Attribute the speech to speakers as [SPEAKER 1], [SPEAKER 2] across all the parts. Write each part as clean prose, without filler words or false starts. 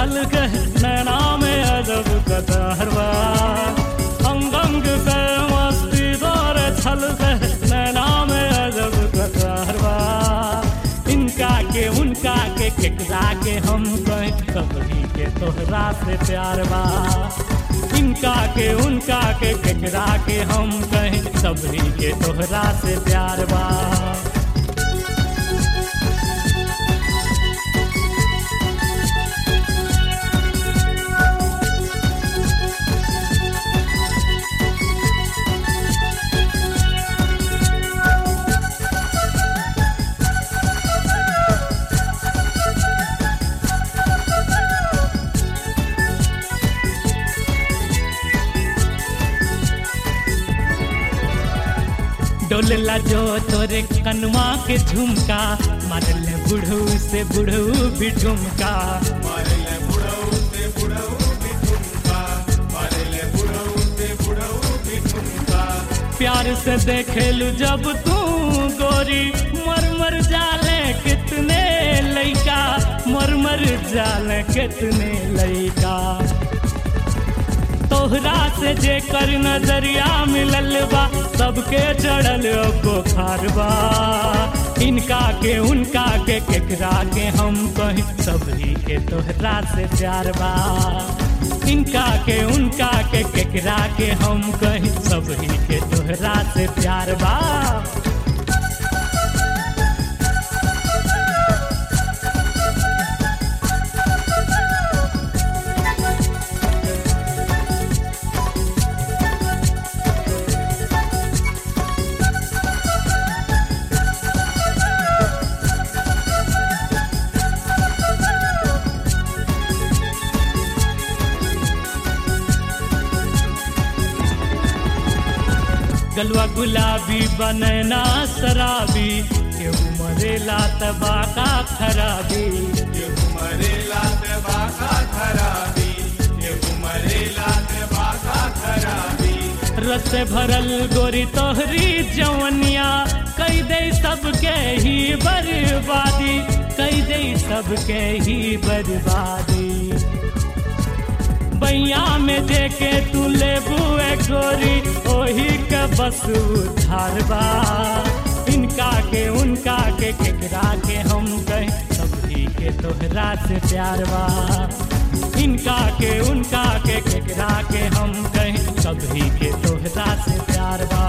[SPEAKER 1] छलके नैना में अजब कतहरवा अंग अंग के मस्ती दौरे छलके नैना में अजब कतहरवा इनका के उनका के केकरा के हम कहें सबरी के तोहरा से प्यार बा इनका के उनका के केकरा के हम कहें सबरी के तोहरा से प्यार बा डोलला जो तोरे कनवा के झुमका मारले बुढ़ऊ से बुढ़ऊ भी झुमका
[SPEAKER 2] मारले बुढ़ऊ से बुढ़ऊ भी झुमका मारले बुढ़ऊ से बुढ़ऊ भी झुमका
[SPEAKER 1] प्यार से देखेलू जब तू गोरी मरमर जाले कितने लइका मरमर जाले कितने लइका तोहरा से जे कर नजरिया मिलल बा सबके चढ़ल बुखार बा इनका के उनका के केकरा के हम कहीं सबरी के तोहरा से प्यार बा इनका के उनका के केकरा के हम कहीं सबरी के तोहरा से प्यार बा गलवा गुलाबी बनैना शराबी केहू मरेला तबाका खराबी
[SPEAKER 2] केहू मरेला तबाका खराबी केहू मरेला तबाका खराबी
[SPEAKER 1] रस से भरल गोरी तोहरी जवनिया कई दे सबके ही बर्बादी कई दे सबके ही बर्बादी बैया में देके तू लेबू गोरी ओही के बस उधार बा इनका के उनका के केकरा के हम कहें सबरी के तोहरा से प्यार बा इनका के उनका के केकरा के हम कहें सबरी के तोहरा से प्यार बा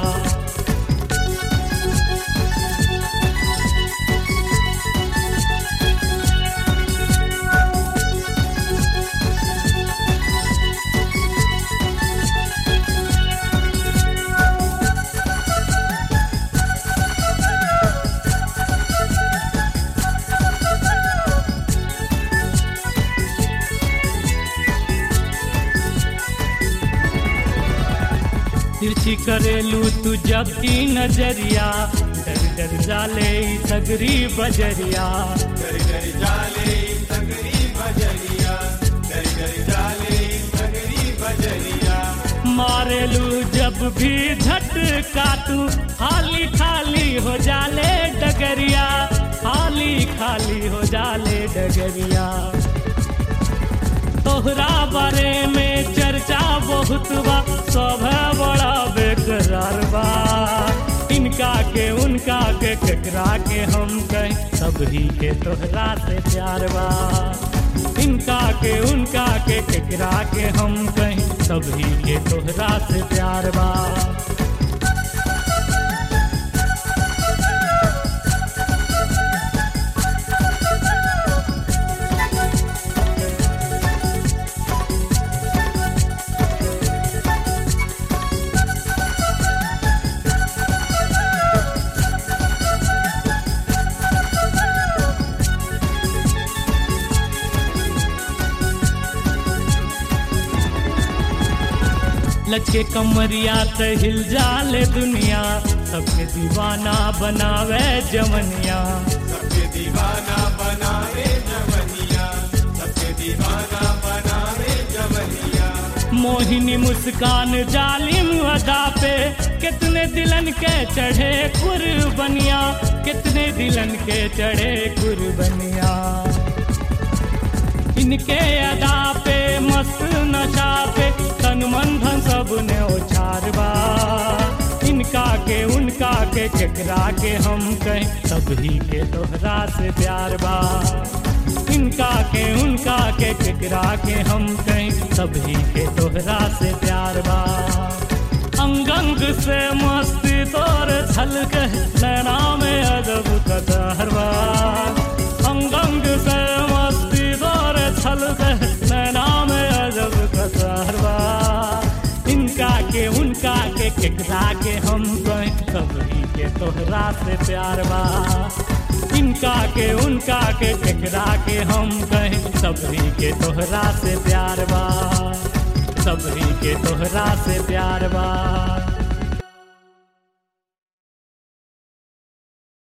[SPEAKER 1] तिरछी करेलू तू जब की नजरिया डर डर जाले सगरी बजरिया
[SPEAKER 2] डर डर जाले सगरी बजरिया डर डर जाले सगरी बजरिया
[SPEAKER 1] मारेलू जब भी झटका तू खाली खाली हो जाले डगरिया खाली खाली हो जाले डगरिया तोहरा बारे में चर्चा बहुत बा सब बड़ा बेकरार बा इनका के उनका के केकरा के हम कहें सबरी के तोहरा से प्यार बा इनका के उनका के केकरा के हम कहें सबरी के तोहरा से प्यार बा लचके कमरिया त हिल जाले दुनिया सबके दीवाना बनावे जमनिया
[SPEAKER 2] सबके दीवाना बनावे जमनिया सबके दीवाना बनावे जमनिया
[SPEAKER 1] मोहिनी मुस्कान जालिम अदा पे कितने दिलन के चढ़े कुर्बनिया कितने दिलन के चढ़े कुर्बनिया इनके अदा पे मस्त नशा पे तन मन धन सब ने उछार बा। इनका के उनका के केकरा के हम कहें सभी के तोहरा से प्यार बा। इनका के उनका के केकरा के हम कहें सभी के तोहरा से प्यार बा। अंग अंग से मस्ती तोर झलके नैना में अजब कदर बा। अंग अंग से मस्ती तोर झलके नैना में अजब कदर बा। इनका के उनका के केकरा के हम कहें सभी के तोहरा से प्यार बा। इनका के उनका के केकरा के हम कहें सभी के तोहरा से प्यार बा। सभी के तोहरा से प्यार बा।